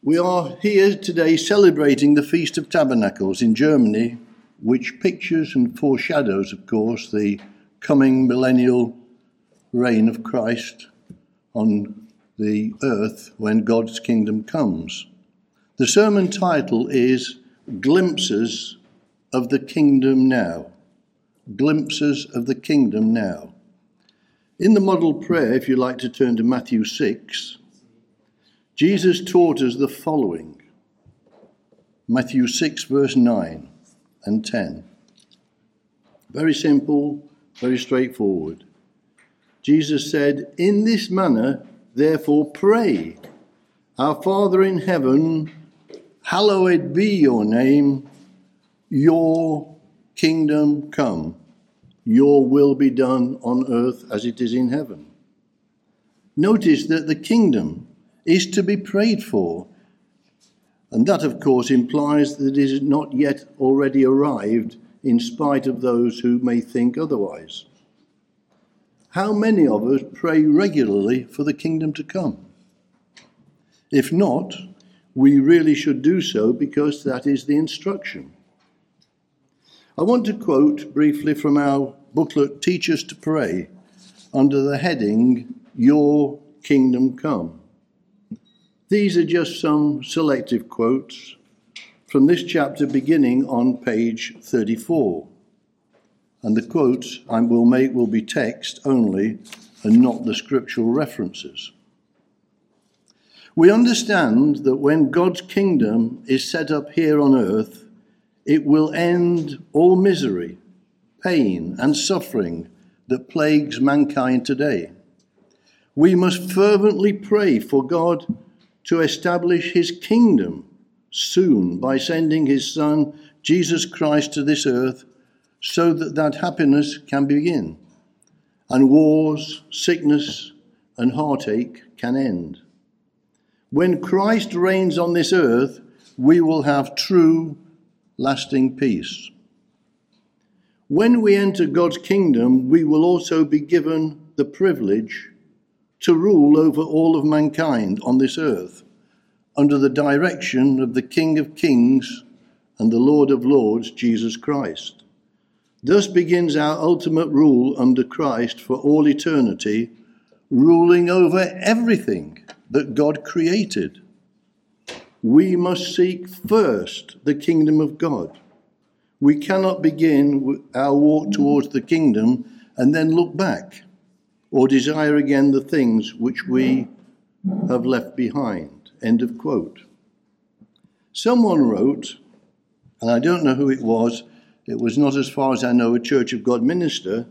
We are here today celebrating the Feast of Tabernacles in Germany, which pictures and foreshadows, of course, the coming millennial reign of Christ on the earth when God's kingdom comes. The sermon title is Glimpses of the Kingdom Now. Glimpses of the Kingdom Now. In the model prayer, if you like to turn to Matthew 6, Jesus taught us the following. Matthew 6, verse 9 and 10. Very simple, very straightforward. Jesus said, "In this manner, therefore, pray. Our Father in heaven, hallowed be your name. Your kingdom come. Your will be done on earth as it is in heaven." Notice that the kingdom is to be prayed for. And that, of course, implies that it is not yet already arrived, in spite of those who may think otherwise. How many of us pray regularly for the kingdom to come? If not, we really should do so, because that is the instruction. I want to quote briefly from our booklet, Teach Us to Pray, under the heading, Your Kingdom Come. These are just some selective quotes from this chapter beginning on page 34. And the quotes I will make will be text only and not the scriptural references. We understand that when God's kingdom is set up here on earth, it will end all misery, pain, and suffering that plagues mankind today. We must fervently pray for God to establish his kingdom soon by sending his Son, Jesus Christ, to this earth so that happiness can begin and wars, sickness, and heartache can end. When Christ reigns on this earth, we will have true, lasting peace. When we enter God's kingdom, we will also be given the privilege to rule over all of mankind on this earth, under the direction of the King of Kings and the Lord of Lords, Jesus Christ. Thus begins our ultimate rule under Christ for all eternity, ruling over everything that God created. We must seek first the kingdom of God. We cannot begin our walk towards the kingdom and then look back or desire again the things which we have left behind. End of quote. Someone wrote, and I don't know who it was not, as far as I know, a Church of God minister,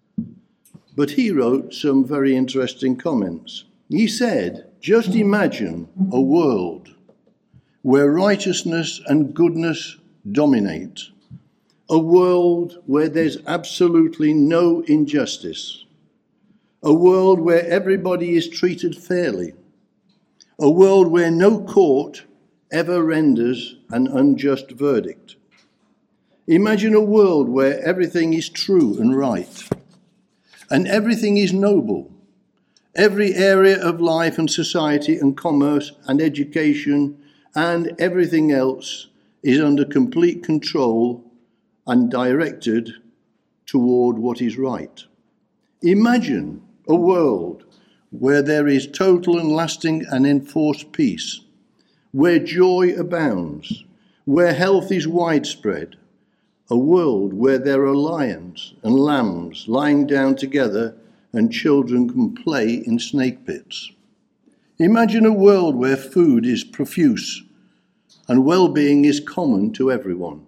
but he wrote some very interesting comments. He said, "Just imagine a world where righteousness and goodness dominate, a world where there's absolutely no injustice, a world where everybody is treated fairly, a world where no court ever renders an unjust verdict. Imagine a world where everything is true and right, and everything is noble. Every area of life and society and commerce and education and everything else is under complete control and directed toward what is right. Imagine a world where there is total and lasting and enforced peace, where joy abounds, where health is widespread, a world where there are lions and lambs lying down together and children can play in snake pits. Imagine a world where food is profuse and well-being is common to everyone.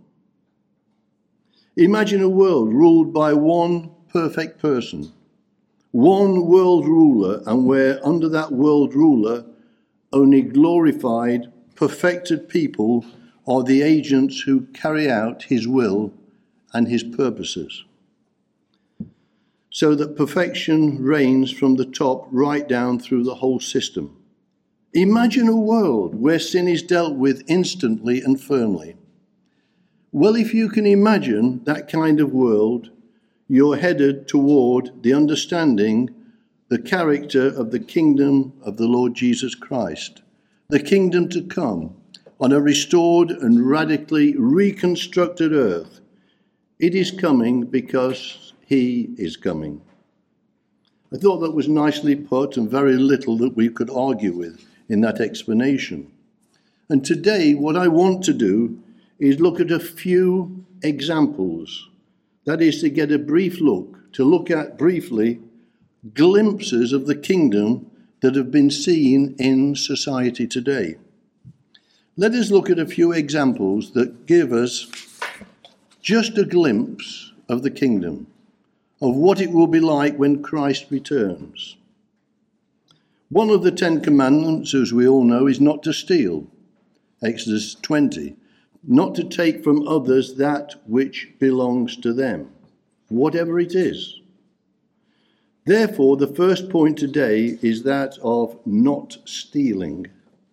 Imagine a world ruled by one perfect person, one world ruler, and where under that world ruler only glorified, perfected people are the agents who carry out his will and his purposes, so that perfection reigns from the top right down through the whole system. Imagine a world where sin is dealt with instantly and firmly. Well, if you can imagine that kind of world, you're headed toward the understanding, the character of the kingdom of the Lord Jesus Christ, the kingdom to come on a restored and radically reconstructed earth. It is coming because he is coming. I thought that was nicely put and very little that we could argue with in that explanation. And today what I want to do is look at a few examples. That is to get a brief look, to look at briefly glimpses of the kingdom that have been seen in society today. Let us look at a few examples that give us just a glimpse of the kingdom, of what it will be like when Christ returns. One of the 10 commandments, as we all know, is not to steal. Exodus 20. Not to take from others that which belongs to them, whatever it is. Therefore, the first point today is that of not stealing.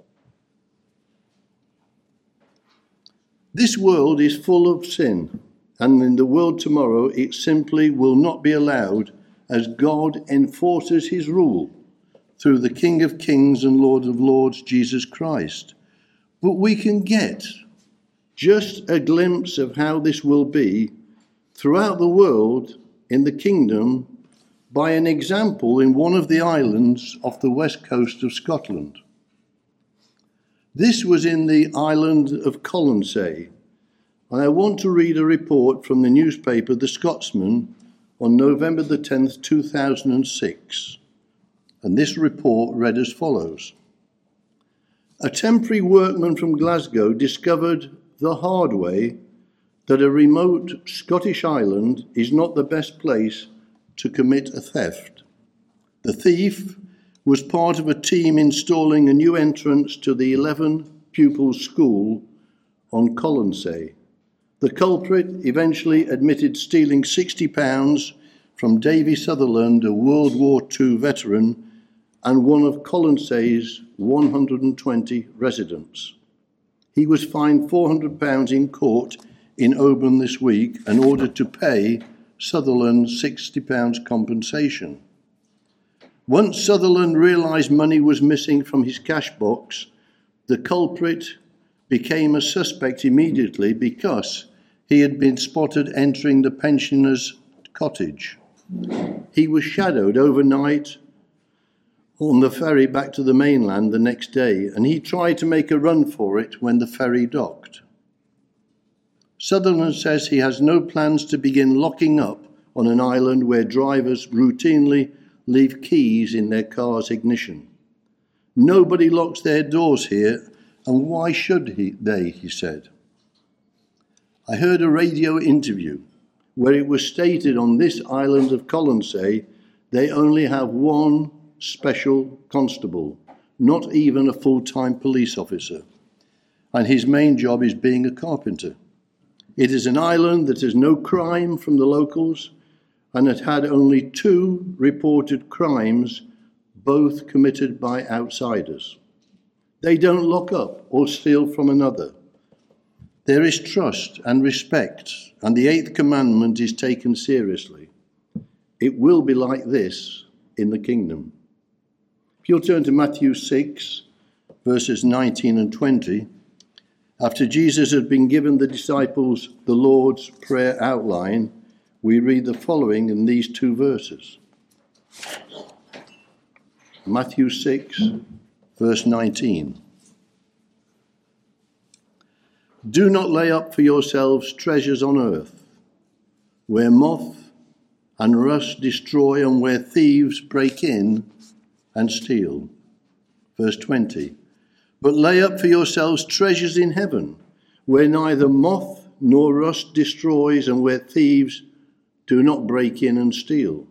This world is full of sin, and in the world tomorrow it simply will not be allowed as God enforces his rule through the King of Kings and Lord of Lords, Jesus Christ. But we can get just a glimpse of how this will be throughout the world in the kingdom by an example in one of the islands off the west coast of Scotland. This was in the island of Colonsay, and I want to read a report from the newspaper The Scotsman on November the 10th, 2006. And this report read as follows. A temporary workman from Glasgow discovered the hard way that a remote Scottish island is not the best place to commit a theft. The thief was part of a team installing a new entrance to the 11-pupil school on Colonsay. The culprit eventually admitted stealing £60 from Davy Sutherland, a World War II veteran and one of Colonsay's 120 residents. He was fined £400 in court in Oban this week and ordered to pay Sutherland £60 compensation. Once Sutherland realised money was missing from his cash box, the culprit became a suspect immediately because he had been spotted entering the pensioner's cottage. He was shadowed overnight on the ferry back to the mainland the next day, and he tried to make a run for it when the ferry docked. Sutherland says he has no plans to begin locking up on an island where drivers routinely leave keys in their car's ignition. Nobody locks their doors here, and why should they, he said. I heard a radio interview where it was stated on this island of Colonsay they only have one special constable, not even a full-time police officer, and his main job is being a carpenter. It is an island that has no crime from the locals and it had only 2 reported crimes, both committed by outsiders. They don't lock up or steal from another. There is trust and respect, and the 8th commandment is taken seriously. It will be like this in the kingdom. If you'll turn to Matthew 6, verses 19 and 20, after Jesus had been given the disciples the Lord's Prayer outline, we read the following in these 2 verses. Matthew 6, verse 19. Do not lay up for yourselves treasures on earth, where moth and rust destroy and where thieves break in and steal. Verse 20. But lay up for yourselves treasures in heaven, where neither moth nor rust destroys and where thieves do not break in and steal.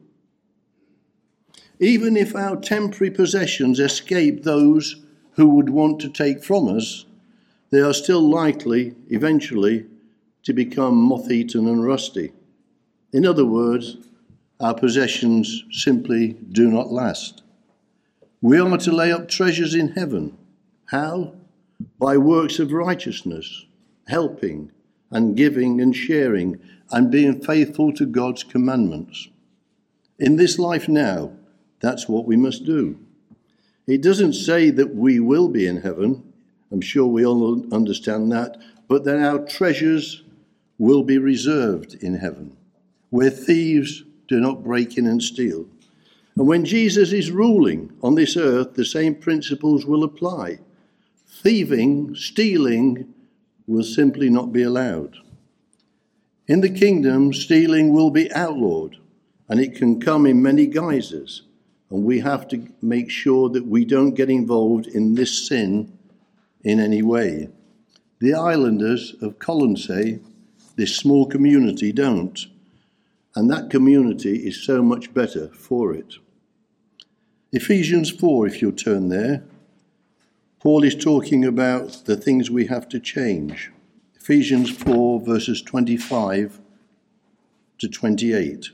Even if our temporary possessions escape those who would want to take from us, they are still likely, eventually, to become moth-eaten and rusty. In other words, our possessions simply do not last. We are to lay up treasures in heaven. How? By works of righteousness, helping and giving and sharing and being faithful to God's commandments. In this life now, that's what we must do. It doesn't say that we will be in heaven. I'm sure we all understand that. But that our treasures will be reserved in heaven, where thieves do not break in and steal. And when Jesus is ruling on this earth, the same principles will apply. Thieving, stealing will simply not be allowed. In the kingdom, stealing will be outlawed, and it can come in many guises. And we have to make sure that we don't get involved in this sin in any way. The islanders of Colonsay, this small community, don't. And that community is so much better for it. Ephesians 4, if you'll turn there. Paul is talking about the things we have to change. Ephesians 4, verses 25 to 28.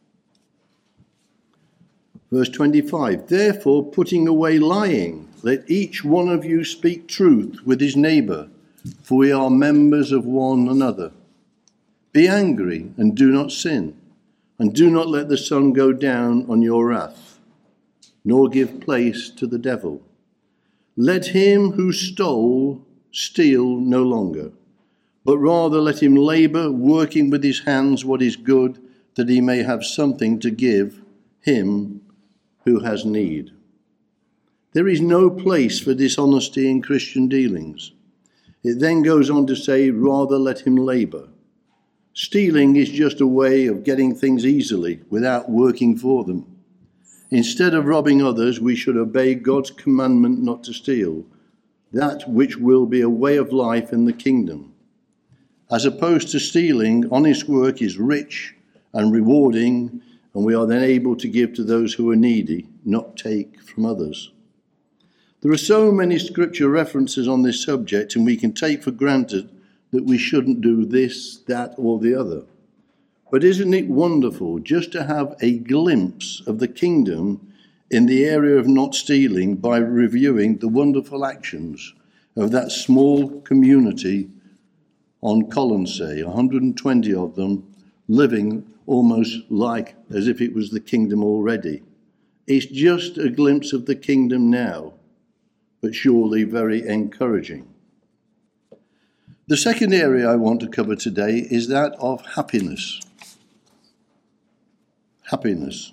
Verse 25, therefore, putting away lying, let each one of you speak truth with his neighbour, for we are members of one another. Be angry and do not sin, and do not let the sun go down on your wrath, nor give place to the devil. Let him who stole steal no longer, but rather let him labour, working with his hands what is good, that he may have something to give him who has need. There is no place for dishonesty in Christian dealings. It then goes on to say, rather let him labour. Stealing is just a way of getting things easily without working for them. Instead of robbing others, we should obey God's commandment not to steal, that which will be a way of life in the kingdom. As opposed to stealing, honest work is rich and rewarding, and we are then able to give to those who are needy, not take from others. There are so many scripture references on this subject, and we can take for granted that we shouldn't do this, that, or the other. But isn't it wonderful just to have a glimpse of the kingdom in the area of not stealing by reviewing the wonderful actions of that small community on Colonsay, 120 of them, living almost like as if it was the kingdom already. It's just a glimpse of the kingdom now, but surely very encouraging. The second area I want to cover today is that of happiness. Happiness.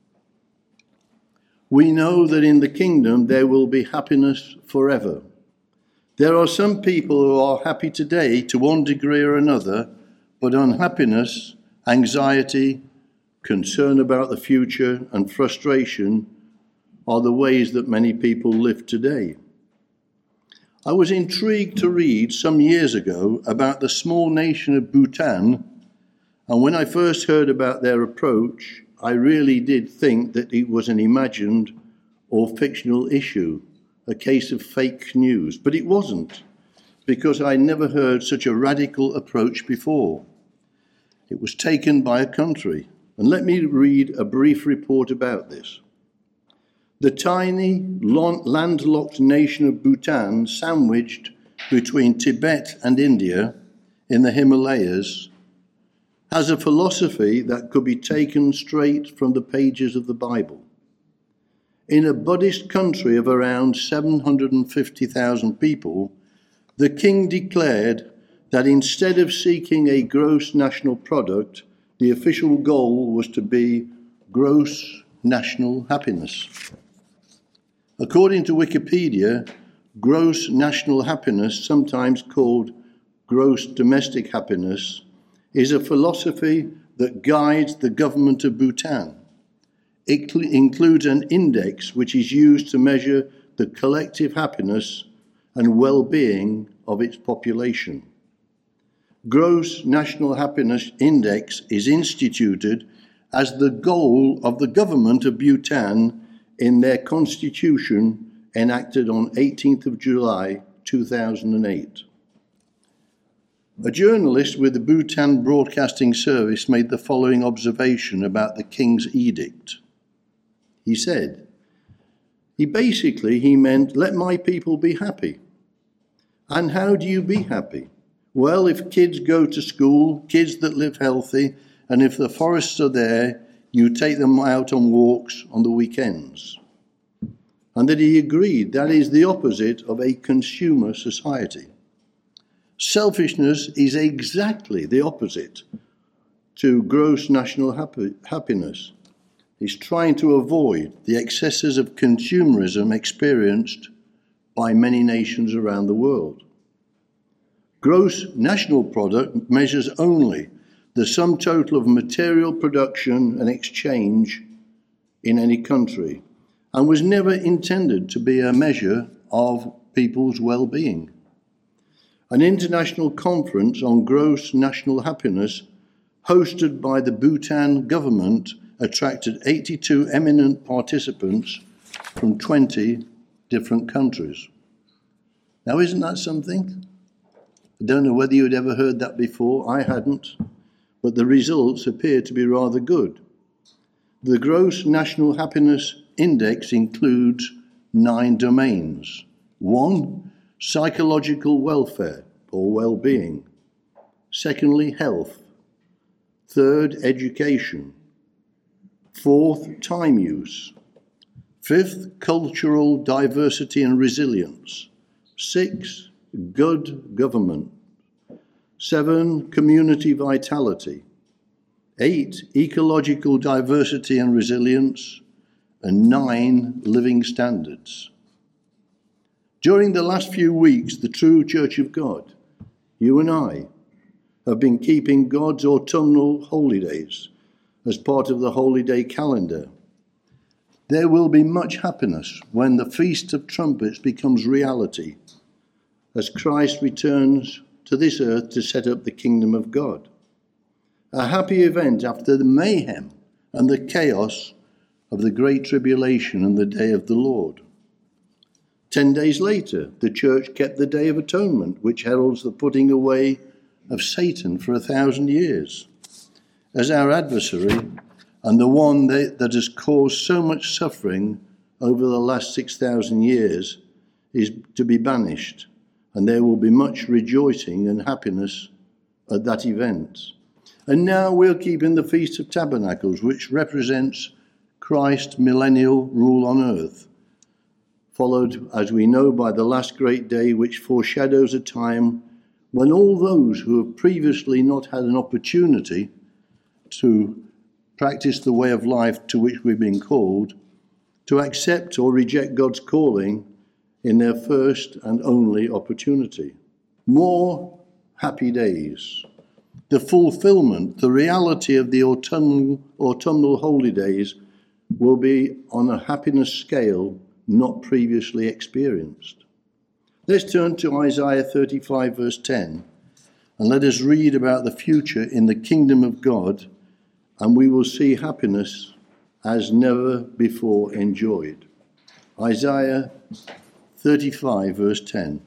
We know that in the kingdom there will be happiness forever. There are some people who are happy today to one degree or another, but unhappiness, anxiety, concern about the future, and frustration are the ways that many people live today. I was intrigued to read some years ago about the small nation of Bhutan, and when I first heard about their approach, I really did think that it was an imagined or fictional issue, a case of fake news. But it wasn't, because I never heard such a radical approach before. It was taken by a country. And let me read a brief report about this. The tiny, landlocked nation of Bhutan, sandwiched between Tibet and India in the Himalayas, has a philosophy that could be taken straight from the pages of the Bible. In a Buddhist country of around 750,000 people, the king declared that instead of seeking a gross national product, the official goal was to be gross national happiness. According to Wikipedia, gross national happiness, sometimes called gross domestic happiness, is a philosophy that guides the government of Bhutan. It includes an index which is used to measure the collective happiness and well-being of its population. Gross National Happiness Index is instituted as the goal of the government of Bhutan in their constitution enacted on 18th of July 2008. A journalist with the Bhutan Broadcasting Service made the following observation about the king's edict. He said, he meant, let my people be happy. And how do you be happy? Well, if kids go to school, kids that live healthy, and if the forests are there, you take them out on walks on the weekends. and that he agreed that is the opposite of a consumer society. Selfishness is exactly the opposite to gross national happiness. He's trying to avoid the excesses of consumerism experienced by many nations around the world. Gross national product measures only the sum total of material production and exchange in any country, and was never intended to be a measure of people's well-being. An international conference on gross national happiness hosted by the Bhutan government attracted 82 eminent participants from 20 different countries. Now, isn't that something? I don't know whether you'd ever heard that before. I hadn't, but the results appear to be rather good. The Gross National Happiness Index includes 9 domains. 1, psychological welfare or well-being. Secondly, health. 3rd, education. 4th, time use. 5th, cultural diversity and resilience. 6, good government. 7, community vitality. 8, ecological diversity and resilience. And 9, living standards. During the last few weeks, the true Church of God, you and I, have been keeping God's autumnal holidays as part of the holiday calendar. There will be much happiness when the Feast of Trumpets becomes reality, as Christ returns to this earth to set up the kingdom of God. A happy event after the mayhem and the chaos of the Great Tribulation and the Day of the Lord. 10 days later, the church kept the Day of Atonement, which heralds the putting away of Satan for 1,000 years, as our adversary and the one that has caused so much suffering over the last 6,000 years is to be banished, and there will be much rejoicing and happiness at that event. And now we're keeping the Feast of Tabernacles, which represents Christ's millennial rule on earth, followed, as we know, by the last great day, which foreshadows a time when all those who have previously not had an opportunity to practice the way of life to which we've been called, to accept or reject God's calling in their first and only opportunity. More happy days. The fulfillment, the reality of the autumnal holy days will be on a happiness scale not previously experienced. Let's turn to Isaiah 35 verse 10 and let us read about the future in the kingdom of God, and we will see happiness as never before enjoyed. Isaiah 35 verse 10.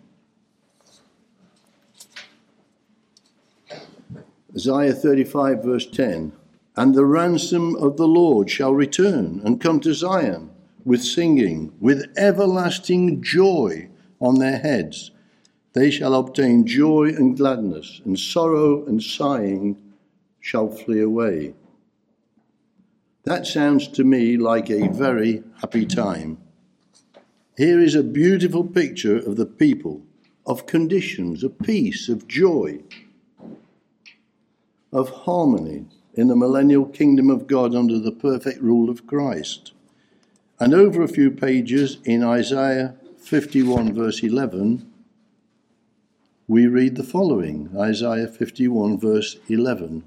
Isaiah 35 verse 10. And the ransom of the Lord shall return and come to Zion with singing, with everlasting joy on their heads. They shall obtain joy and gladness, and sorrow and sighing shall flee away. That sounds to me like a very happy time. Here is a beautiful picture of the people, of conditions, of peace, of joy, of harmony in the millennial kingdom of God under the perfect rule of Christ. And over a few pages in Isaiah 51 verse 11, we read the following. Isaiah 51 verse 11.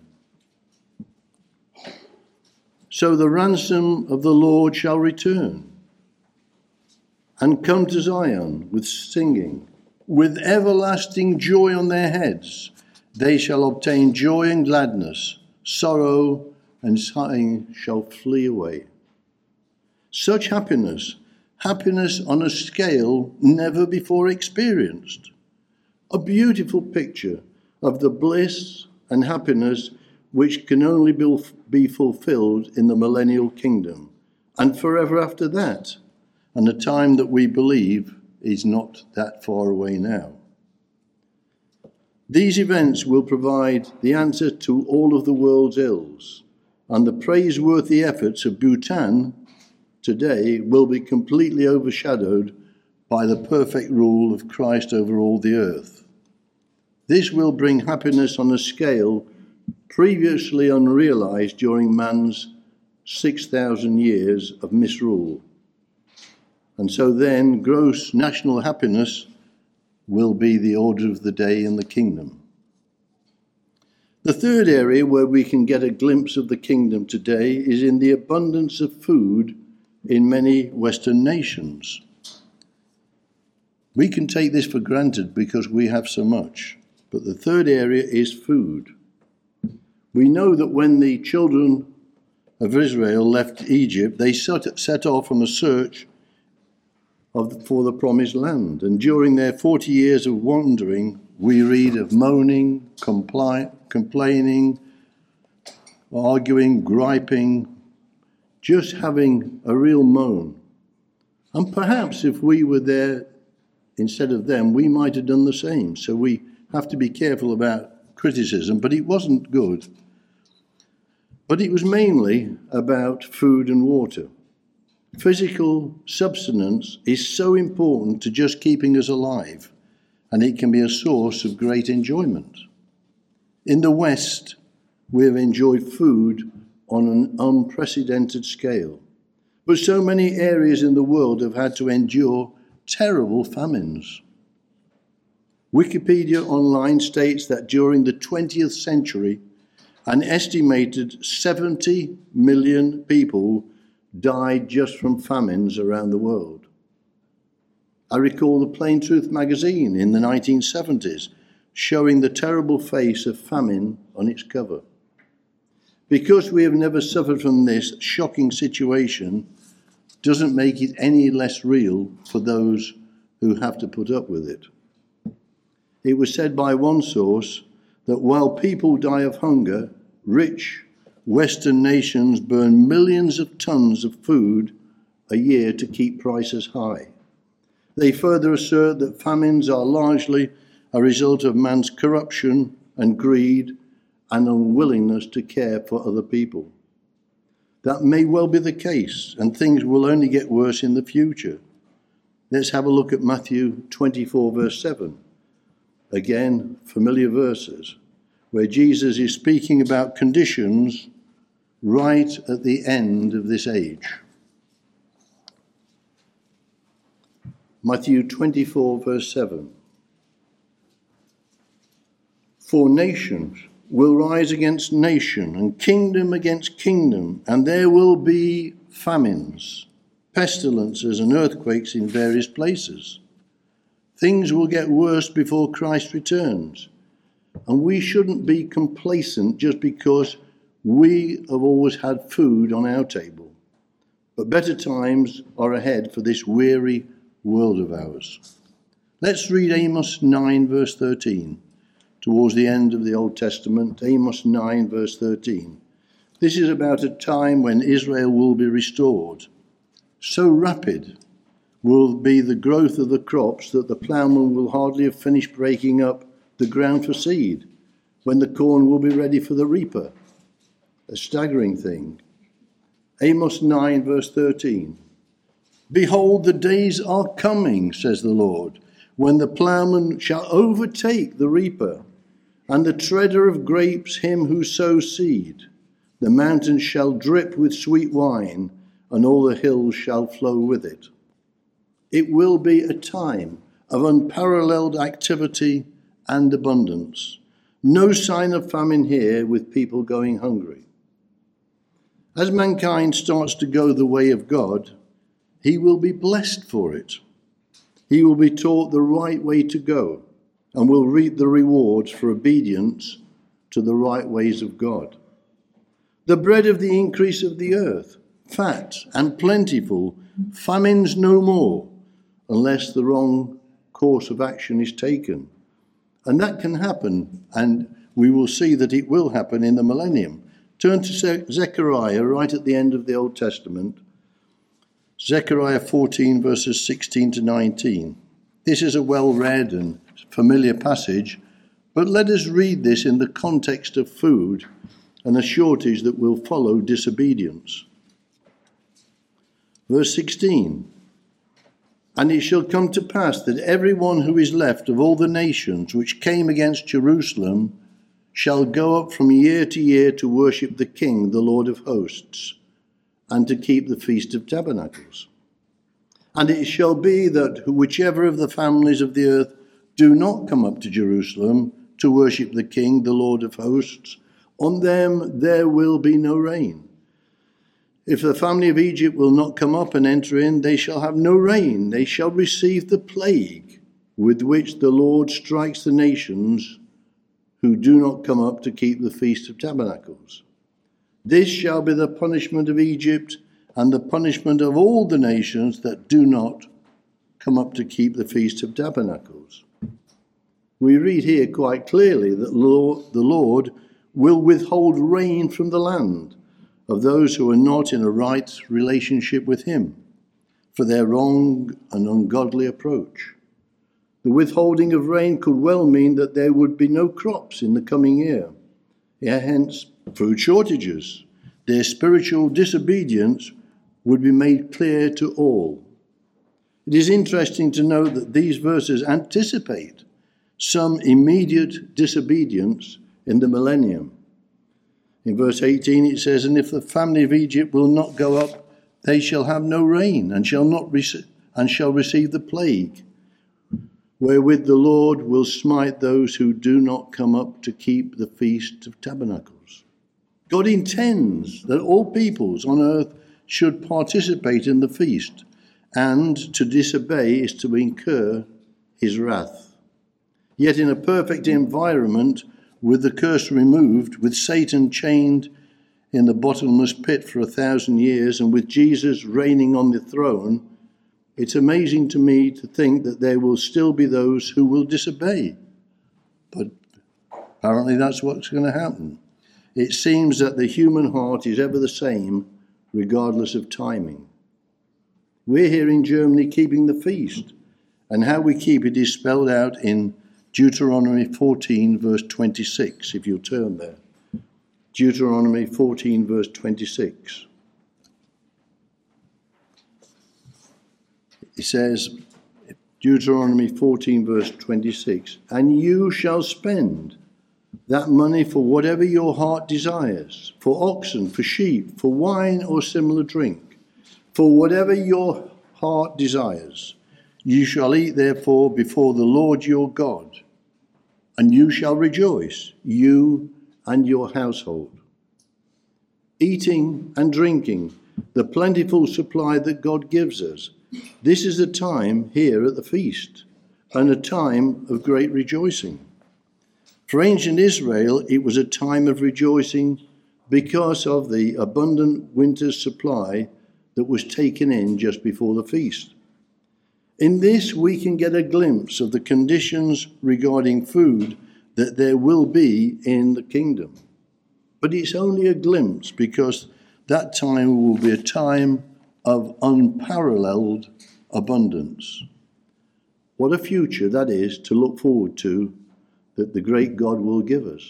So the ransom of the Lord shall return and come to Zion with singing, with everlasting joy on their heads. They shall obtain joy and gladness. Sorrow and sighing shall flee away. Such happiness on a scale never before experienced. A beautiful picture of the bliss and happiness which can only be fulfilled in the millennial kingdom, and forever after that, and a time that we believe is not that far away now. These events will provide the answer to all of the world's ills, and the praiseworthy efforts of Bhutan today will be completely overshadowed by the perfect rule of Christ over all the earth. This will bring happiness on a scale previously unrealized during man's 6,000 years of misrule. And so then gross national happiness will be the order of the day in the kingdom. The third area where we can get a glimpse of the kingdom today is in the abundance of food in many Western nations. We can take this for granted because we have so much, but the third area is food. We know that when the children of Israel left Egypt, they set off on a search for the promised land. And during their 40 years of wandering, we read of moaning, complaining, arguing, griping, just having a real moan. And perhaps if we were there instead of them, we might have done the same. So we have to be careful about criticism, but it wasn't good. But it was mainly about food and water. Physical subsistence is so important to just keeping us alive, and it can be a source of great enjoyment. In the West, we have enjoyed food on an unprecedented scale, but so many areas in the world have had to endure terrible famines. Wikipedia Online states that during the 20th century, an estimated 70 million people died just from famines around the world. I recall the Plain Truth magazine in the 1970s showing the terrible face of famine on its cover. Because we have never suffered from this shocking situation doesn't make it any less real for those who have to put up with it. It was said by one source that while people die of hunger, rich Western nations burn millions of tons of food a year to keep prices high. They further assert that famines are largely a result of man's corruption and greed and unwillingness to care for other people. That may well be the case, and things will only get worse in the future. Let's have a look at Matthew 24, verse 7. Again, familiar verses, where Jesus is speaking about conditions right at the end of this age. Matthew 24, verse 7. For nations will rise against nation, and kingdom against kingdom, and there will be famines, pestilences, and earthquakes in various places. Things will get worse before Christ returns, and we shouldn't be complacent just because we have always had food on our table. But better times are ahead for this weary world of ours. Let's read Amos 9, verse 13, towards the end of the Old Testament. Amos 9, verse 13. This is about a time when Israel will be restored. So rapid will be the growth of the crops that the ploughman will hardly have finished breaking up the ground for seed, when the corn will be ready for the reaper. A staggering thing. Amos 9, verse 13. Behold, the days are coming, says the Lord, when the ploughman shall overtake the reaper, and the treader of grapes him who sows seed. The mountains shall drip with sweet wine, and all the hills shall flow with it. It will be a time of unparalleled activity and abundance. No sign of famine here, with people going hungry. As mankind starts to go the way of God, he will be blessed for it. He will be taught the right way to go and will reap the rewards for obedience to the right ways of God. The bread of the increase of the earth, fat and plentiful, famines no more, unless the wrong course of action is taken. And that can happen, and we will see that it will happen in the millennium. Turn to Zechariah, right at the end of the Old Testament. Zechariah 14, verses 16 to 19. This is a well-read and familiar passage, but let us read this in the context of food and a shortage that will follow disobedience. Verse 16. And it shall come to pass that every one who is left of all the nations which came against Jerusalem shall go up from year to year to worship the King, the Lord of hosts, and to keep the Feast of Tabernacles. And it shall be that whichever of the families of the earth do not come up to Jerusalem to worship the King, the Lord of hosts, on them there will be no rain. If the family of Egypt will not come up and enter in, they shall have no rain. They shall receive the plague with which the Lord strikes the nations who do not come up to keep the Feast of Tabernacles. This shall be the punishment of Egypt and the punishment of all the nations that do not come up to keep the Feast of Tabernacles. We read here quite clearly that the Lord will withhold rain from the land of those who are not in a right relationship with him, for their wrong and ungodly approach. The withholding of rain could well mean that there would be no crops in the coming year, hence food shortages. Their spiritual disobedience would be made clear to all. It is interesting to note that these verses anticipate some immediate disobedience in the millennium. In verse 18 it says, and if the family of Egypt will not go up, they shall have no rain, and shall receive the plague, wherewith the Lord will smite those who do not come up to keep the Feast of Tabernacles. God intends that all peoples on earth should participate in the feast, and to disobey is to incur his wrath. Yet in a perfect environment, with the curse removed, with Satan chained in the bottomless pit for 1,000 years, and with Jesus reigning on the throne, it's amazing to me to think that there will still be those who will disobey. But apparently that's what's going to happen. It seems that the human heart is ever the same, regardless of timing. We're here in Germany keeping the feast, and how we keep it is spelled out in Deuteronomy 14, verse 26, if you'll turn there. Deuteronomy 14, verse 26. It says, Deuteronomy 14, verse 26, and you shall spend that money for whatever your heart desires, for oxen, for sheep, for wine or similar drink, for whatever your heart desires. You shall eat therefore before the Lord your God, and you shall rejoice, you and your household. Eating and drinking, the plentiful supply that God gives us. This is a time here at the feast, and a time of great rejoicing. For ancient Israel, it was a time of rejoicing because of the abundant winter's supply that was taken in just before the feast. In this, we can get a glimpse of the conditions regarding food that there will be in the kingdom. But it's only a glimpse, because that time will be a time of unparalleled abundance. What a future that is to look forward to, that the great God will give us.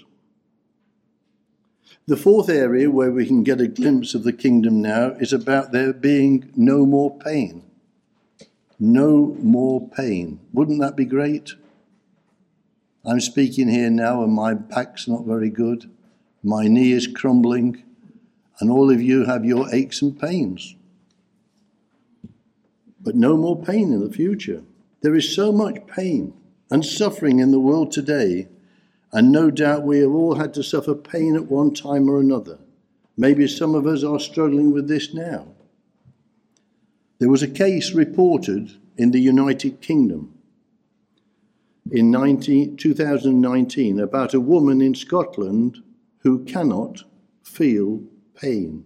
The fourth area where we can get a glimpse of the kingdom now is about there being no more pain. No more pain. Wouldn't that be great? I'm speaking here now and my back's not very good. My knee is crumbling, and all of you have your aches and pains. But no more pain in the future. There is so much pain and suffering in the world today, and no doubt we have all had to suffer pain at one time or another. Maybe some of us are struggling with this now. There was a case reported in the United Kingdom in 2019 about a woman in Scotland who cannot feel pain.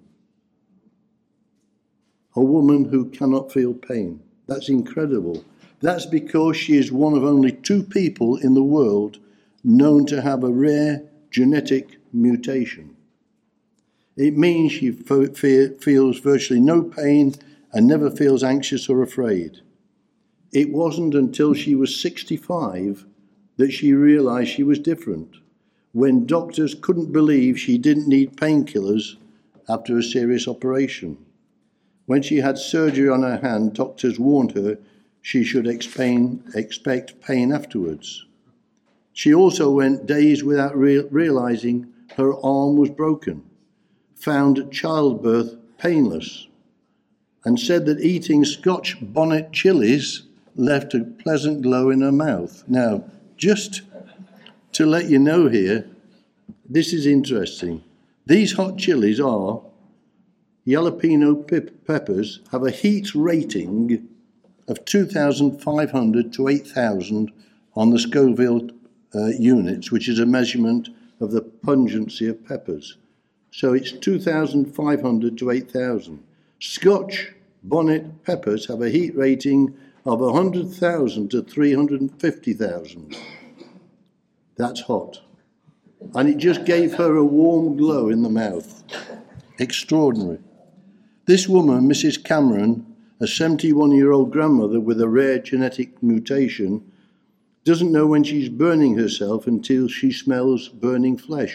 A woman who cannot feel pain. That's incredible. That's because she is one of only 2 people in the world known to have a rare genetic mutation. It means she feels virtually no pain and never feels anxious or afraid. It wasn't until she was 65 that she realized she was different, when doctors couldn't believe she didn't need painkillers after a serious operation. When she had surgery on her hand, doctors warned her she should expect pain afterwards. She also went days without realizing her arm was broken, found childbirth painless, and said that eating Scotch bonnet chilies left a pleasant glow in her mouth. Now, just to let you know here, this is interesting. These hot chilies are jalapeno peppers, have a heat rating of 2,500 to 8,000 on the Scoville units, which is a measurement of the pungency of peppers. So it's 2,500 to 8,000. Scotch bonnet peppers have a heat rating of 100,000 to 350,000. That's hot. And it just gave her a warm glow in the mouth. Extraordinary. This woman, Mrs. Cameron, a 71-year-old grandmother with a rare genetic mutation, doesn't know when she's burning herself until she smells burning flesh.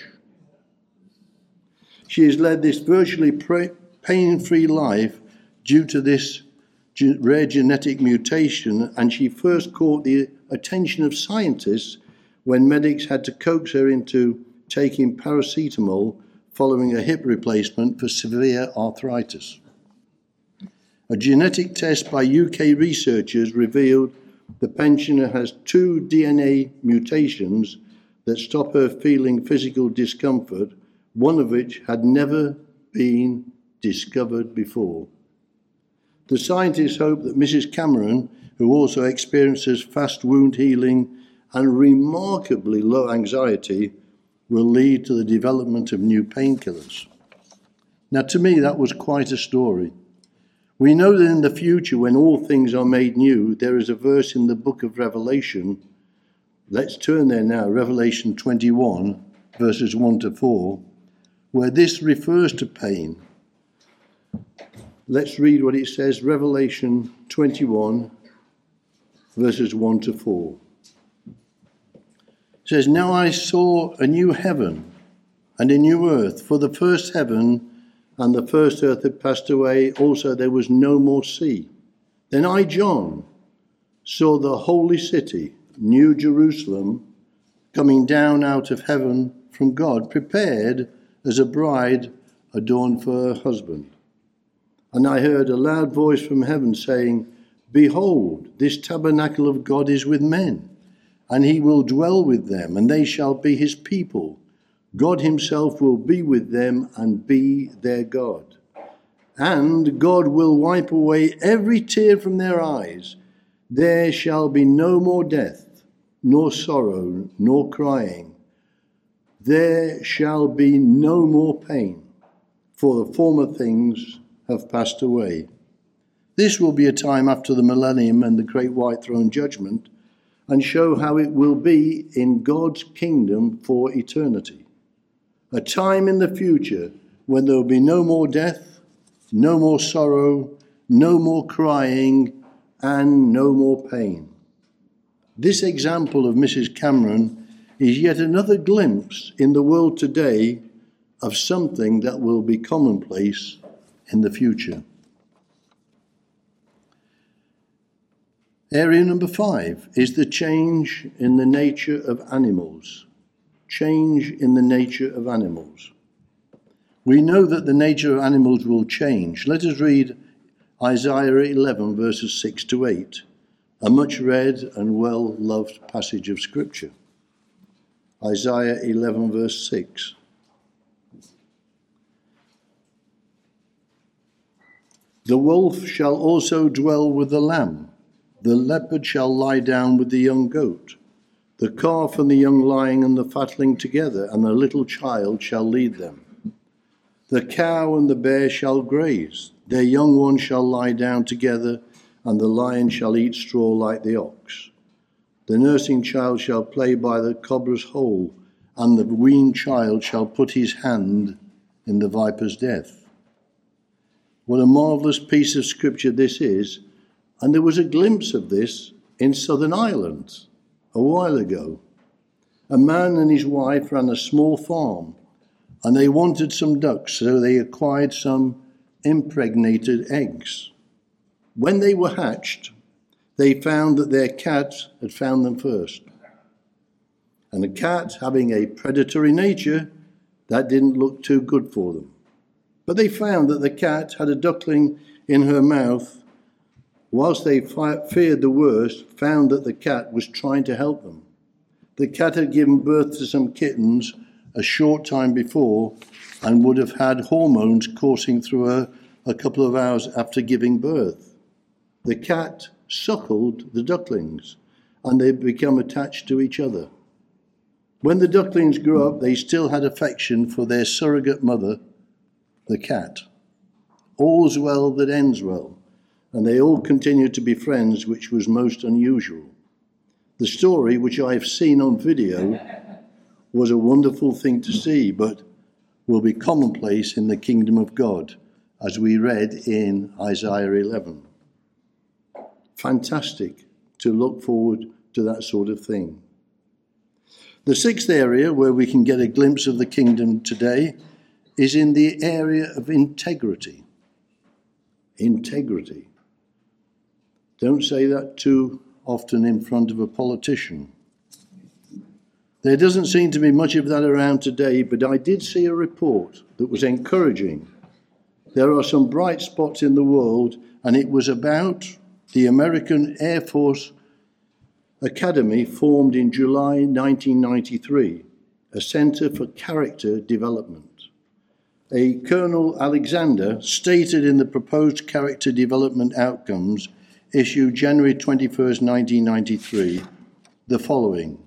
She has led this virtually pain-free life due to this rare genetic mutation, and she first caught the attention of scientists when medics had to coax her into taking paracetamol following a hip replacement for severe arthritis. A genetic test by UK researchers revealed the pensioner has 2 DNA mutations that stop her feeling physical discomfort, one of which had never been discovered before. The scientists hope that Mrs. Cameron, who also experiences fast wound healing and remarkably low anxiety, will lead to the development of new painkillers. Now, to me, that was quite a story. We know that in the future, when all things are made new, there is a verse in the book of Revelation. Let's turn there now, Revelation 21, verses 1 to 4, where this refers to pain. Let's read what it says, Revelation 21, verses 1 to 4. It says, "Now I saw a new heaven and a new earth, for the first heaven and the first earth had passed away. Also there was no more sea. Then I, John, saw the holy city, New Jerusalem, coming down out of heaven from God, prepared as a bride adorned for her husband. And I heard a loud voice from heaven saying, 'Behold, this tabernacle of God is with men, and he will dwell with them, and they shall be his people. God himself will be with them and be their God. And God will wipe away every tear from their eyes. There shall be no more death, nor sorrow, nor crying. There shall be no more pain, for the former things have passed away.' This will be a time after the millennium and the great white throne judgment, and show how it will be in God's kingdom for eternity. A time in the future when there will be no more death, no more sorrow, no more crying, and no more pain. This example of Mrs. Cameron is yet another glimpse in the world today of something that will be commonplace in the future. Area number 5 is the change in the nature of animals. Change in the nature of animals. We know that the nature of animals will change. Let us read Isaiah 11, verses 6 to 8, a much read and well-loved passage of Scripture. Isaiah 11, verse 6. "The wolf shall also dwell with the lamb. The leopard shall lie down with the young goat. The calf and the young lion and the fatling together, and the little child shall lead them. The cow and the bear shall graze. Their young ones shall lie down together, and the lion shall eat straw like the ox. The nursing child shall play by the cobbler's hole, and the weaned child shall put his hand in the viper's death." What a marvellous piece of scripture this is. And there was a glimpse of this in Southern Ireland a while ago. A man and his wife ran a small farm, and they wanted some ducks, so they acquired some impregnated eggs. When they were hatched, they found that their cat had found them first. And the cat, having a predatory nature, that didn't look too good for them. But they found that the cat had a duckling in her mouth. Whilst they feared the worst, found that the cat was trying to help them. The cat had given birth to some kittens a short time before and would have had hormones coursing through her a couple of hours after giving birth. The cat suckled the ducklings, and they become attached to each other. When the ducklings grew up, they still had affection for their surrogate mother, the cat. All's well that ends well, and they all continued to be friends, which was most unusual. The story, which I have seen on video, was a wonderful thing to see, but will be commonplace in the kingdom of God, as we read in Isaiah 11. Fantastic to look forward to that sort of thing. The sixth area where we can get a glimpse of the kingdom today is in the area of integrity. Integrity. Don't say that too often in front of a politician. There doesn't seem to be much of that around today, but I did see a report that was encouraging. There are some bright spots in the world, and it was about the American Air Force Academy, formed in July 1993, a center for character development. A Colonel Alexander stated in the proposed character development outcomes issued January 21st, 1993, the following: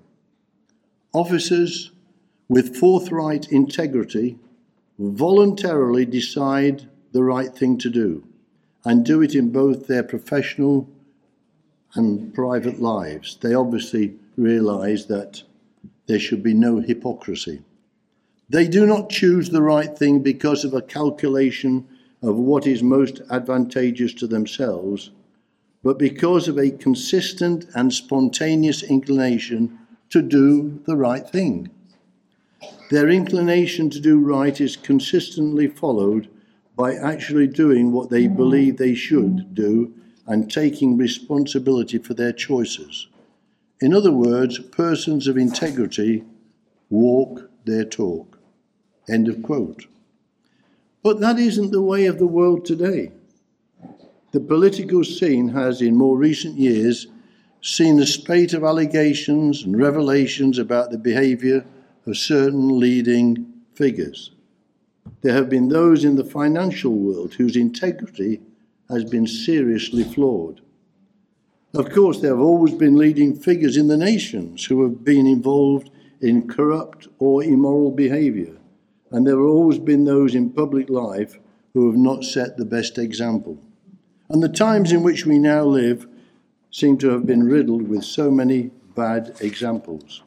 officers with forthright integrity voluntarily decide the right thing to do and do it in both their professional and private lives. They obviously realize that there should be no hypocrisy. They do not choose the right thing because of a calculation of what is most advantageous to themselves, but because of a consistent and spontaneous inclination to do the right thing. Their inclination to do right is consistently followed by actually doing what they believe they should do and taking responsibility for their choices. In other words, persons of integrity walk their talk. End of quote. But that isn't the way of the world today. The political scene has, in more recent years, seen a spate of allegations and revelations about the behaviour of certain leading figures. There have been those in the financial world whose integrity has been seriously flawed. Of course, there have always been leading figures in the nations who have been involved in corrupt or immoral behaviour, and there have always been those in public life who have not set the best example. And the times in which we now live seem to have been riddled with so many bad examples.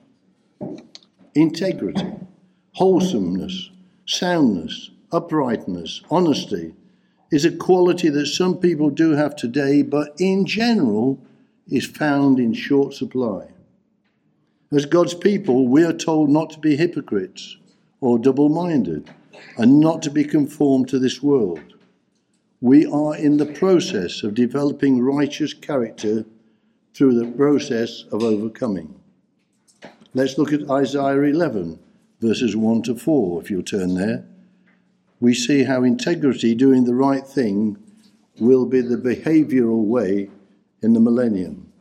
Integrity, wholesomeness, soundness, uprightness, honesty is a quality that some people do have today, but in general is found in short supply. As God's people, we are told not to be hypocrites or double-minded and not to be conformed to this world. We are in the process of developing righteous character through the process of overcoming. Let's look at Isaiah 11, verses 1 to 4, if you'll turn there. We see how integrity, doing the right thing, will be the behavioural way in the millennium.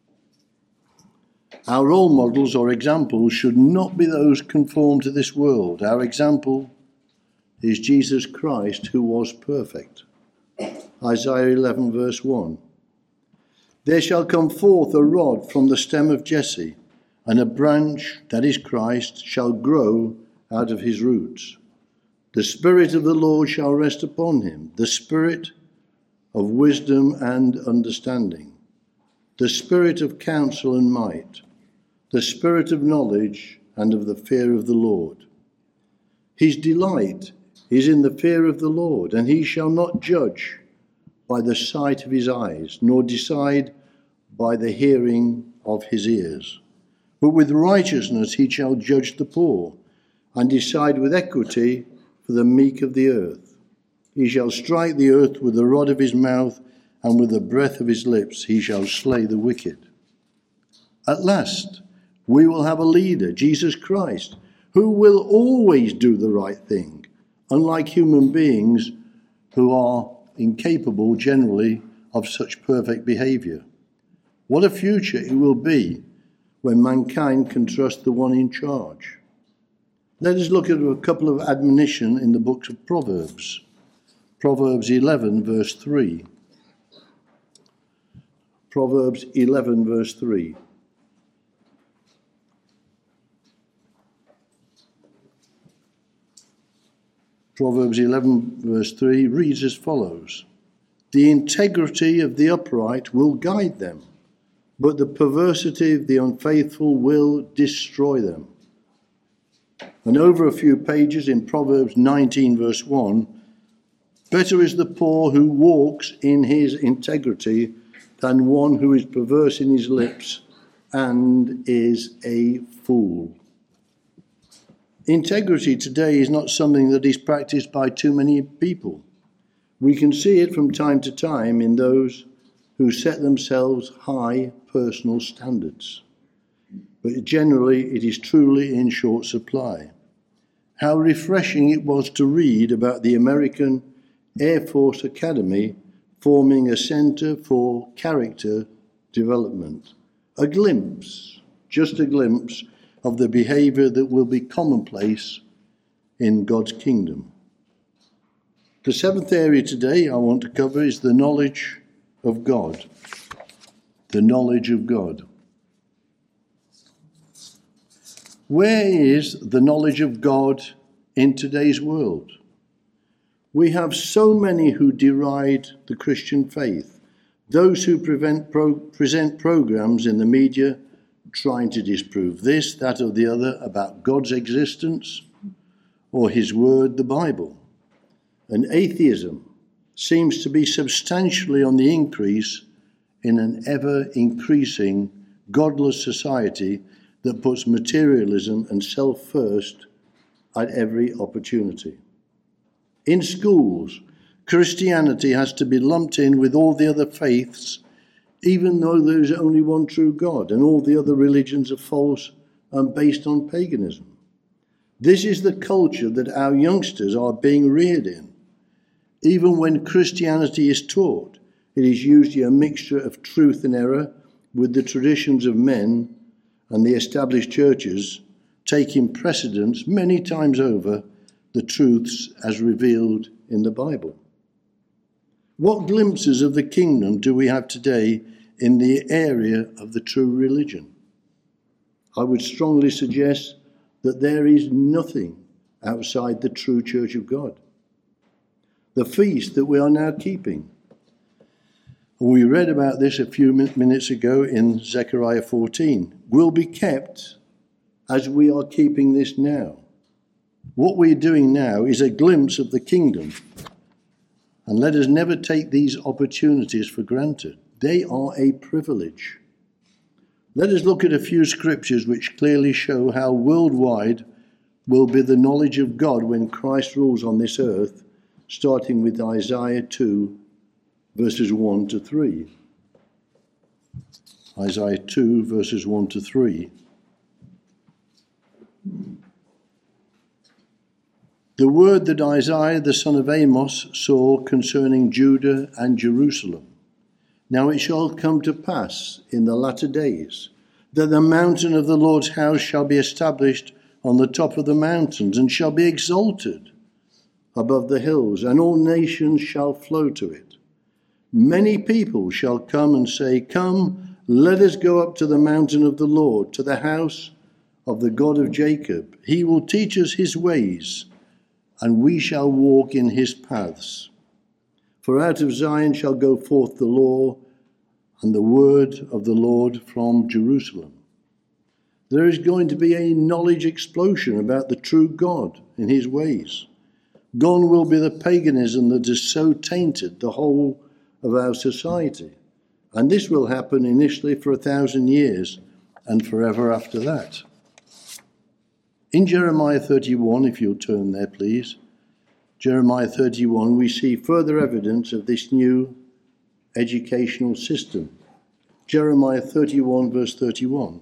Our role models or examples should not be those conformed to this world. Our example is Jesus Christ, who was perfect. Isaiah 11, verse 1. There shall come forth a rod from the stem of Jesse, and a branch, that is Christ, shall grow out of his roots. The Spirit of the Lord shall rest upon him, the Spirit of wisdom and understanding, the Spirit of counsel and might, the Spirit of knowledge and of the fear of the Lord. His delight is in the fear of the Lord, and he shall not judge by the sight of his eyes, nor decide by the hearing of his ears. But with righteousness he shall judge the poor, and decide with equity for the meek of the earth. He shall strike the earth with the rod of his mouth, and with the breath of his lips he shall slay the wicked. At last, we will have a leader, Jesus Christ, who will always do the right thing, unlike human beings who are incapable generally of such perfect behaviour. What a future it will be when mankind can trust the one in charge. Let us look at a couple of admonition in the books of Proverbs. Proverbs 11, verse 3. Proverbs 11, verse 3. Proverbs 11, verse 3 reads as follows: The integrity of the upright will guide them, but the perversity of the unfaithful will destroy them. And over a few pages in Proverbs 19, verse 1, better is the poor who walks in his integrity than one who is perverse in his lips and is a fool. Integrity today is not something that is practiced by too many people. We can see it from time to time in those who set themselves high personal standards. But generally it is truly in short supply. How refreshing it was to read about the American Air Force Academy forming a Center for Character Development. A glimpse, just a glimpse, of the behaviour that will be commonplace in God's kingdom. The seventh area today I want to cover is the knowledge of God. The knowledge of God. Where is the knowledge of God in today's world? We have so many who deride the Christian faith, those who present programs in the media trying to disprove this, that, or the other about God's existence or his word, the Bible. And atheism seems to be substantially on the increase in an ever-increasing godless society that puts materialism and self first at every opportunity. In schools, Christianity has to be lumped in with all the other faiths, even though there is only one true God and all the other religions are false and based on paganism. This is the culture that our youngsters are being reared in. Even when Christianity is taught, it is usually a mixture of truth and error, with the traditions of men and the established churches taking precedence many times over the truths as revealed in the Bible. What glimpses of the kingdom do we have today in the area of the true religion? I would strongly suggest that there is nothing outside the true Church of God. The feast that we are now keeping. We read about this a few minutes ago in Zechariah 14. Will be kept as we are keeping this now. What we're doing now is a glimpse of the kingdom. And let us never take these opportunities for granted. They are a privilege. Let us look at a few scriptures which clearly show how worldwide will be the knowledge of God when Christ rules on this earth, starting with Isaiah 2, verses 1 to 3. Isaiah 2, verses 1 to 3. The word that Isaiah the son of Amos saw concerning Judah and Jerusalem. Now it shall come to pass in the latter days that the mountain of the Lord's house shall be established on the top of the mountains and shall be exalted above the hills, and all nations shall flow to it. Many people shall come and say, Come, let us go up to the mountain of the Lord, to the house of the God of Jacob. He will teach us his ways, and we shall walk in his paths. For out of Zion shall go forth the law and the word of the Lord from Jerusalem. There is going to be a knowledge explosion about the true God and his ways. Gone will be the paganism that has so tainted the whole of our society. And this will happen initially for 1,000 years and forever after that. In Jeremiah 31, if you'll turn there, please, Jeremiah 31, we see further evidence of this new educational system. Jeremiah 31, verse 31.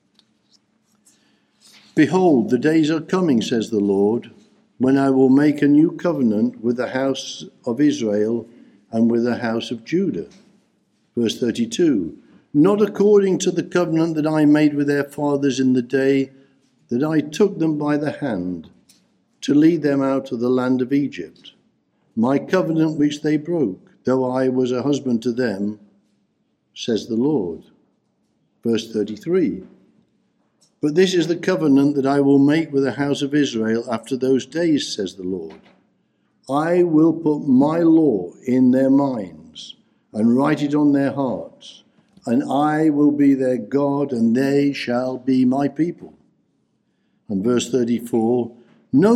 Behold, the days are coming, says the Lord, when I will make a new covenant with the house of Israel and with the house of Judah. Verse 32. Not according to the covenant that I made with their fathers in the day that I took them by the hand to lead them out of the land of Egypt, my covenant which they broke, though I was a husband to them, says the Lord. Verse 33. But this is the covenant that I will make with the house of Israel after those days, says the Lord. I will put my law in their minds and write it on their hearts, and I will be their God, and they shall be my people. And verse 34, no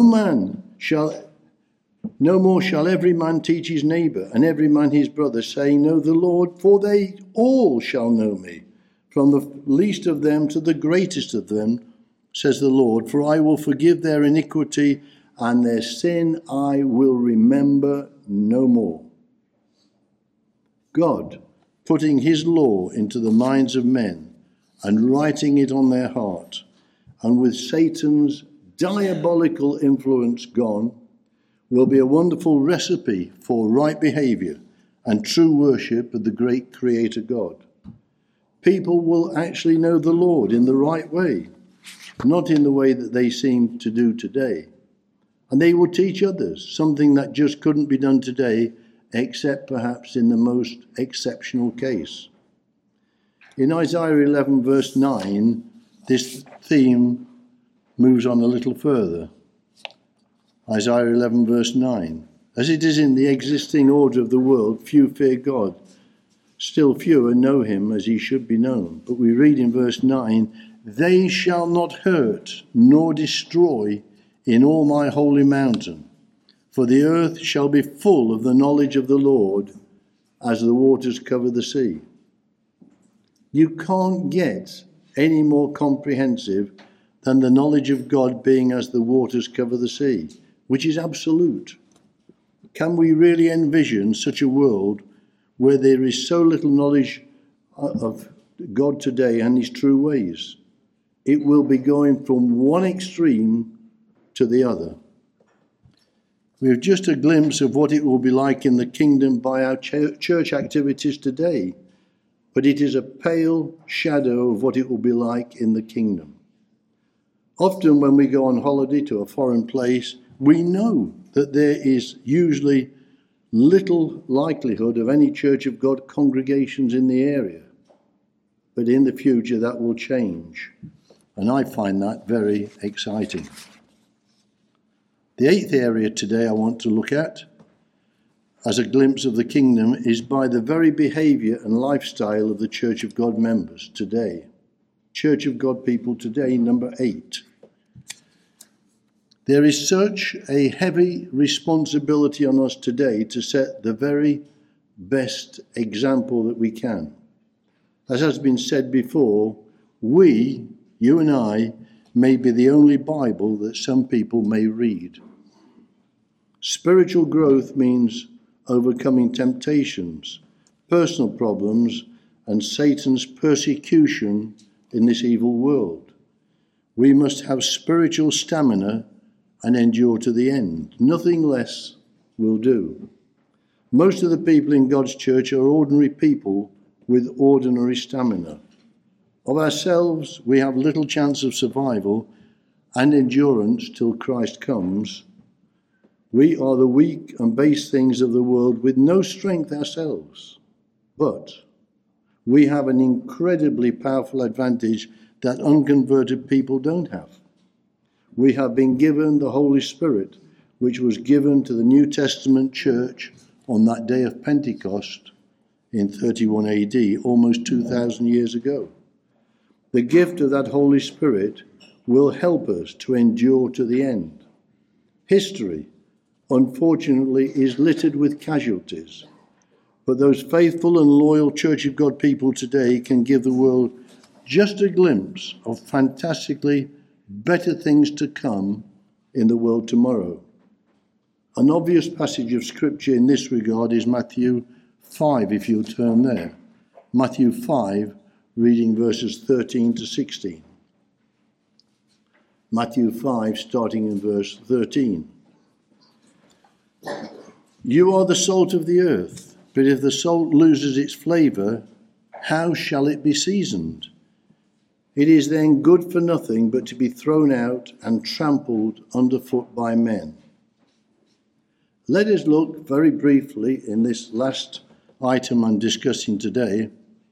more shall every man teach his neighbour, and every man his brother, saying, know the Lord, for they all shall know me, from the least of them to the greatest of them, says the Lord, for I will forgive their iniquity, and their sin I will remember no more. God, putting his law into the minds of men and writing it on their heart, and with Satan's diabolical influence gone, will be a wonderful recipe for right behaviour and true worship of the great Creator God. People will actually know the Lord in the right way, not in the way that they seem to do today. And they will teach others, something that just couldn't be done today, except perhaps in the most exceptional case. In Isaiah 11 verse 9, this theme moves on a little further. Isaiah 11 verse 9. As it is in the existing order of the world, few fear God. Still fewer know him as he should be known. But we read in verse 9, they shall not hurt nor destroy in all my holy mountain, for the earth shall be full of the knowledge of the Lord as the waters cover the sea. You can't get any more comprehensive than the knowledge of God being as the waters cover the sea, which is absolute. Can we really envision such a world where there is so little knowledge of God today and his true ways? It will be going from one extreme to the other. We have just a glimpse of what it will be like in the kingdom by our church activities today, but it is a pale shadow of what it will be like in the kingdom. Often when we go on holiday to a foreign place, we know that there is usually little likelihood of any Church of God congregations in the area. But in the future that will change, and I find that very exciting. The eighth area today I want to look at as a glimpse of the kingdom is by the very behaviour and lifestyle of the Church of God members today. Church of God people today, number 8. There is such a heavy responsibility on us today to set the very best example that we can. As has been said before, we, you and I, may be the only Bible that some people may read. Spiritual growth means overcoming temptations, personal problems, and Satan's persecution in this evil world. We must have spiritual stamina and endure to the end. Nothing less will do. Most of the people in God's church are ordinary people with ordinary stamina. Of ourselves, we have little chance of survival and endurance till Christ comes. We are the weak and base things of the world with no strength ourselves. But we have an incredibly powerful advantage that unconverted people don't have. We have been given the Holy Spirit, which was given to the New Testament church on that day of Pentecost in 31 AD, almost 2,000 years ago. The gift of that Holy Spirit will help us to endure to the end. History, unfortunately, is littered with casualties, but those faithful and loyal Church of God people today can give the world just a glimpse of fantastically better things to come in the world tomorrow. An obvious passage of scripture in this regard is Matthew 5, if you'll turn there. Matthew 5, reading verses 13 to 16. Matthew 5, starting in verse 13. You are the salt of the earth, but if the salt loses its flavour, how shall it be seasoned? It is then good for nothing but to be thrown out and trampled underfoot by men. Let us look very briefly in this last item I'm discussing today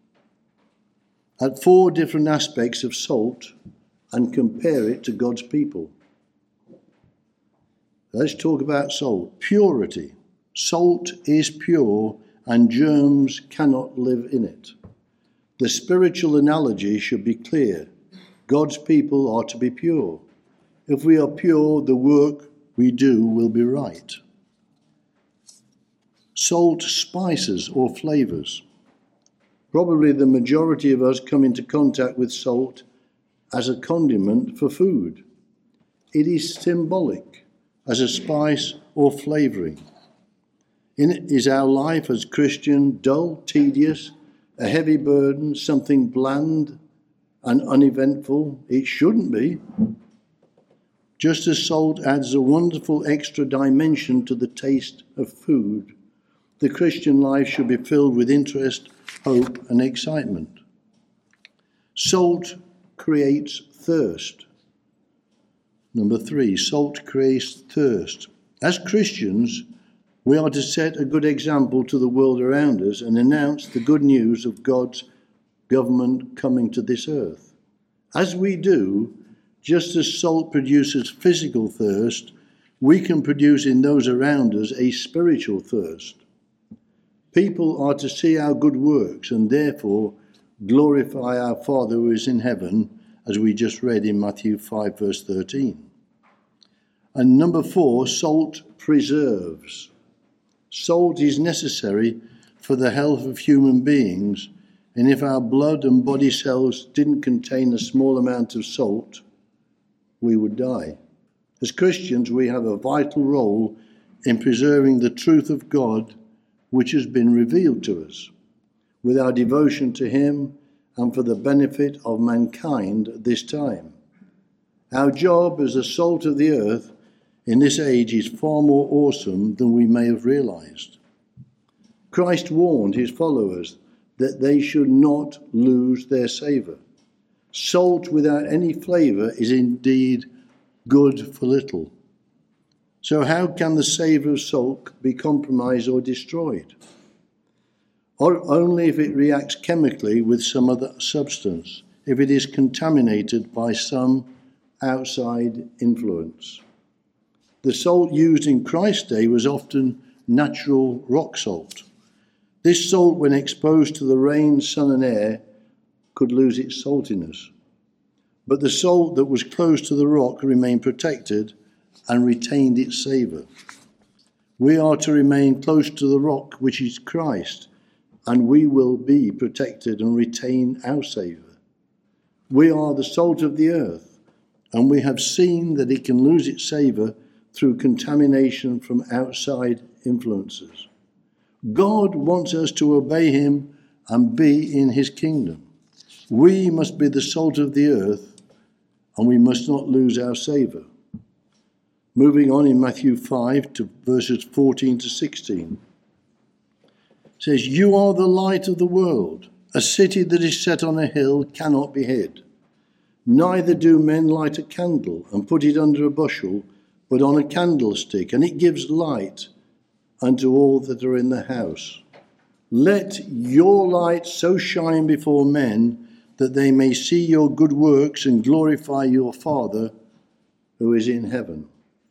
at 4 different aspects of salt and compare it to God's people. Let's talk about salt. Purity. Salt is pure and germs cannot live in it. The spiritual analogy should be clear. God's people are to be pure. If we are pure, the work we do will be right. Salt spices or flavours. Probably the majority of us come into contact with salt as a condiment for food. It is symbolic as a spice or flavouring. In it is our life as Christian dull, tedious, a heavy burden, something bland and uneventful? It shouldn't be. Just as salt adds a wonderful extra dimension to the taste of food, the Christian life should be filled with interest, hope, and excitement. Salt creates thirst. Number 3, salt creates thirst. As Christians, we are to set a good example to the world around us and announce the good news of God's government coming to this earth. As we do, just as salt produces physical thirst, we can produce in those around us a spiritual thirst. People are to see our good works and therefore glorify our Father who is in heaven, as we just read in Matthew 5, verse 13. And number 4, salt preserves. Salt is necessary for the health of human beings, and if our blood and body cells didn't contain a small amount of salt, we would die. As Christians, we have a vital role in preserving the truth of God which has been revealed to us, with our devotion to Him and for the benefit of mankind at this time. Our job as the salt of the earth in this age is far more awesome than we may have realized. Christ warned his followers that they should not lose their savour. Salt without any flavour is indeed good for little. So how can the savour of salt be compromised or destroyed? Or only if it reacts chemically with some other substance, if it is contaminated by some outside influence. The salt used in Christ's day was often natural rock salt. This salt, when exposed to the rain, sun and air, could lose its saltiness. But the salt that was close to the rock remained protected and retained its savour. We are to remain close to the rock, which is Christ, and we will be protected and retain our savour. We are the salt of the earth, and we have seen that it can lose its savour through contamination from outside influences. God wants us to obey him and be in his kingdom. We must be the salt of the earth, and we must not lose our savour. Moving on in Matthew 5 to verses 14 to 16. It says, "You are the light of the world. A city that is set on a hill cannot be hid. Neither do men light a candle and put it under a bushel, but on a candlestick, and it gives light unto all that are in the house. Let your light so shine before men that they may see your good works and glorify your Father who is in heaven."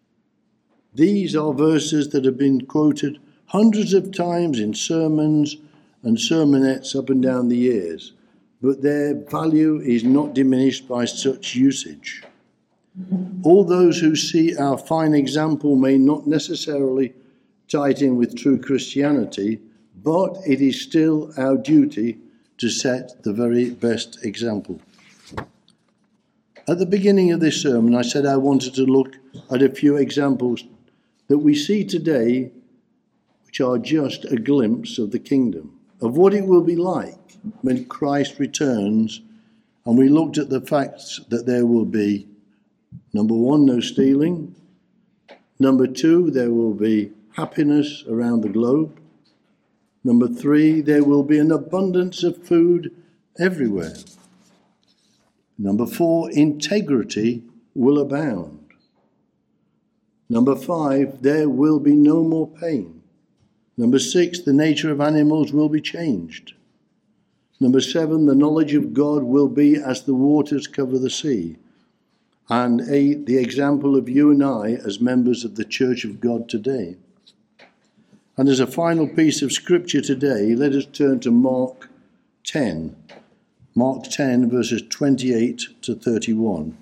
These are verses that have been quoted hundreds of times in sermons and sermonettes up and down the years, but their value is not diminished by such usage. All those who see our fine example may not necessarily tie it in with true Christianity, but it is still our duty to set the very best example. At the beginning of this sermon, I said I wanted to look at a few examples that we see today, which are just a glimpse of the kingdom, of what it will be like when Christ returns. And we looked at the facts that there will be, number one, no stealing. Number two, there will be happiness around the globe. Number three, there will be an abundance of food everywhere. Number four, integrity will abound. Number five, there will be no more pain. Number six, the nature of animals will be changed. Number seven, the knowledge of God will be as the waters cover the sea. And eight, the example of you and I as members of the Church of God today. And as a final piece of scripture today, let us turn to Mark 10. Mark 10, verses 28 to 31.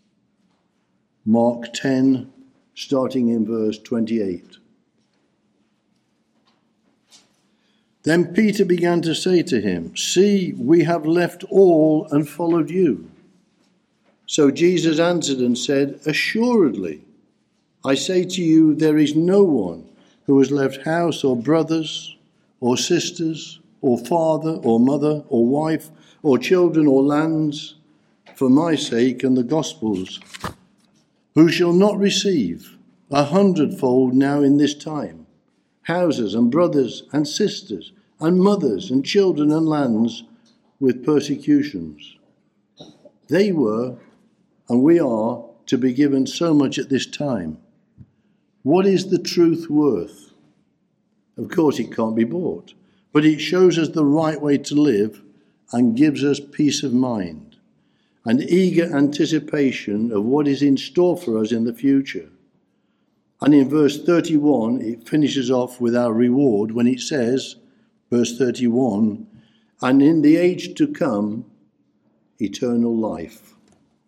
Mark 10, starting in verse 28. Then Peter began to say to him, "See, we have left all and followed you." So Jesus answered and said, "Assuredly, I say to you, there is no one who has left house or brothers or sisters or father or mother or wife or children or lands for my sake and the gospel's, who shall not receive 100-fold now in this time, houses and brothers and sisters and mothers and children and lands with persecutions. They were, and we are, to be given so much at this time. What is the truth worth? Of course it can't be bought, but it shows us the right way to live and gives us peace of mind, and eager anticipation of what is in store for us in the future. And in verse 31, it finishes off with our reward when it says, verse 31, "And in the age to come, eternal life."